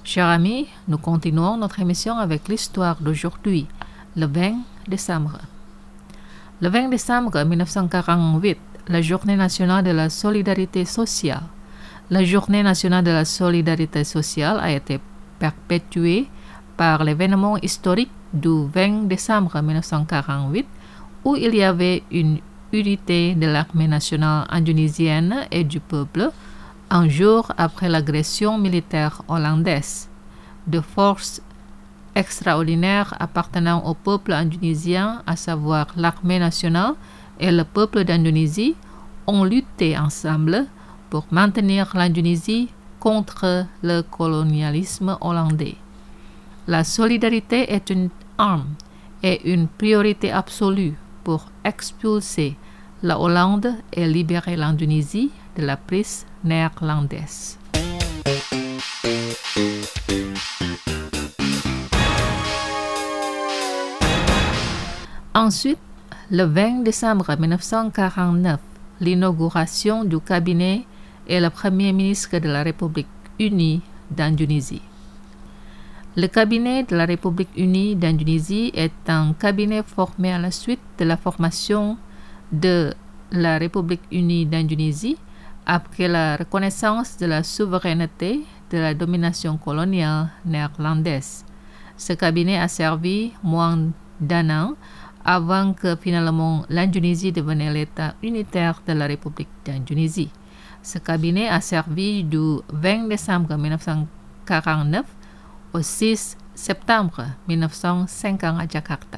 Chers amis, nous continuons notre émission avec l'histoire d'aujourd'hui, le 20 décembre. Le 20 décembre 1948, la Journée nationale de la solidarité sociale. La Journée nationale de la solidarité sociale a été perpétuée par l'événement historique du 20 décembre 1948, où il y avait une unité de l'armée nationale indonésienne et du peuple, un jour après l'agression militaire hollandaise. De forces extraordinaires appartenant au peuple indonésien, à savoir l'armée nationale et le peuple d'Indonésie, ont lutté ensemble pour maintenir l'Indonésie contre le colonialisme hollandais. La solidarité est une arme et une priorité absolue pour expulser la Hollande et libérer l'Indonésie de la prise néerlandaise. Ensuite, le 20 décembre 1949, l'inauguration du cabinet et le premier ministre de la République unie d'Indonésie. Le cabinet de la République unie d'Indonésie est un cabinet formé à la suite de la formation de la République unie d'Indonésie après la reconnaissance de la souveraineté de la domination coloniale néerlandaise. Ce cabinet a servi moins d'un an avant que finalement l'Indonésie devienne l'État unitaire de la République d'Indonésie. Ce cabinet a servi du 20 décembre 1949 au 6 septembre 1950 à Jakarta.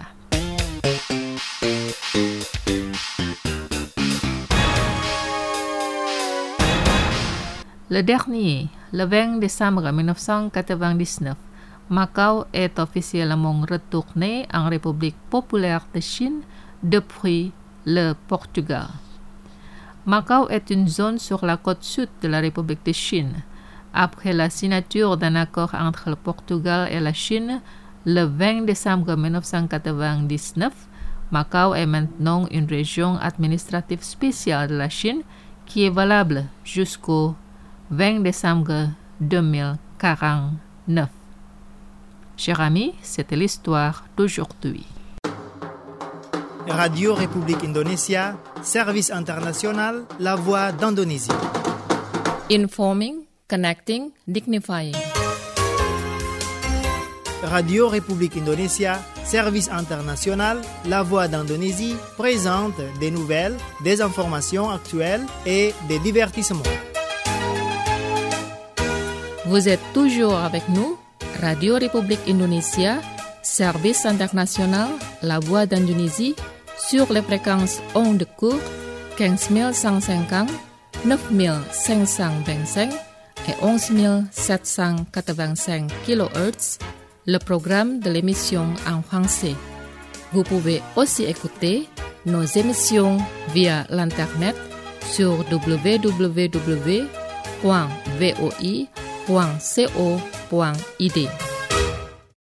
Le dernier, le 20 décembre 1999, Macao est officiellement retourné en République populaire de Chine depuis le Portugal. Macao est une zone sur la côte sud de la République de Chine. Après la signature d'un accord entre le Portugal et la Chine, le 20 décembre 1999, Macao est maintenant une région administrative spéciale de la Chine qui est valable jusqu'au 20 décembre 2049. Chers amis, c'était l'histoire d'aujourd'hui. Radio République Indonésia, service international, la voix d'Indonésie. Informing, connecting, dignifying. Radio République Indonésia, service international, la voix d'Indonésie, présente des nouvelles, des informations actuelles et des divertissements. Vous êtes toujours avec nous, Radio République Indonésia, service international, la voix d'Indonésie, sur les fréquences ondes courtes 15150, 9525 et 11785 kHz, le programme de l'émission en français. Vous pouvez aussi écouter nos émissions via l'internet sur www.voi.co.id.